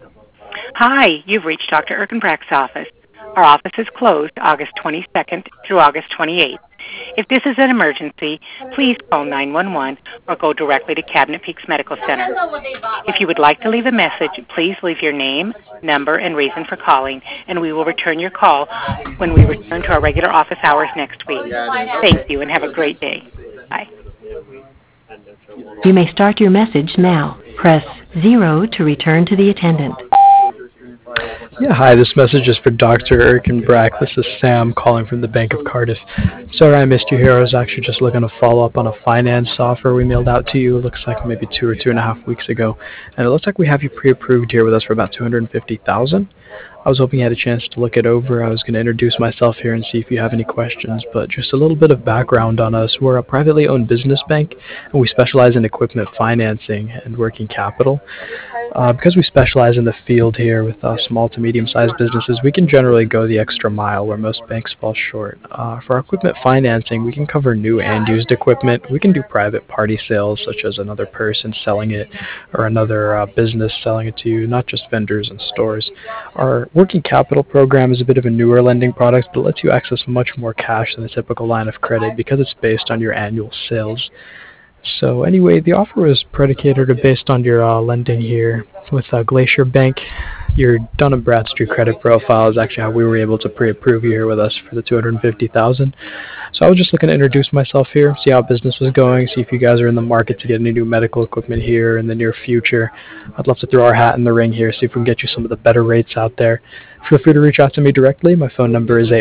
Hi, you've reached Dr. Erkenbrack's office. Our office is closed August 22nd through August 28th. If this is an emergency, please call 911 or go directly to Cabinet Peaks Medical Center. If you would like to leave a message, please leave your name, number, and reason for calling, and we will return your call when we return to our regular office hours next week. Thank you, and have a great day. Bye. You may start your message now. Press 0 to return to the attendant. Yeah, hi, this message is for Dr. Erkenbrack. This is Sam calling from the Bank of Cardiff. Sorry I missed you here. I was actually just looking to follow up on a finance offer we mailed out to you. It looks like maybe 2.5 weeks ago. And it looks like we have you pre-approved here with us for about $250,000. I was hoping you had a chance to look it over. I was going to introduce myself here and see if you have any questions, but just a little bit of background on us. We're a privately owned business bank, and we specialize in equipment financing and working capital. Because we specialize in the field here with small to medium-sized businesses, we can generally go the extra mile where most banks fall short. For our equipment financing, we can cover new and used equipment. We can do private party sales, such as another person selling it or another business selling it to you, not just vendors and stores. Our working capital program is a bit of a newer lending product that lets you access much more cash than a typical line of credit because it's based on your annual sales. So anyway, the offer was predicated or based on your lending here with Glacier Bank. Your Dun & Bradstreet credit profile is actually how we were able to pre-approve you here with us for the $250,000. So I was just looking to introduce myself here, see how business was going, see if you guys are in the market to get any new medical equipment here in the near future. I'd love to throw our hat in the ring here, see if we can get you some of the better rates out there. Feel free to reach out to me directly. My phone number is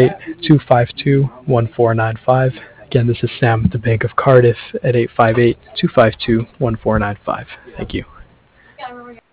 858-252-1495. Again, this is Sam at the Bank of Cardiff at 858-252-1495. Thank you.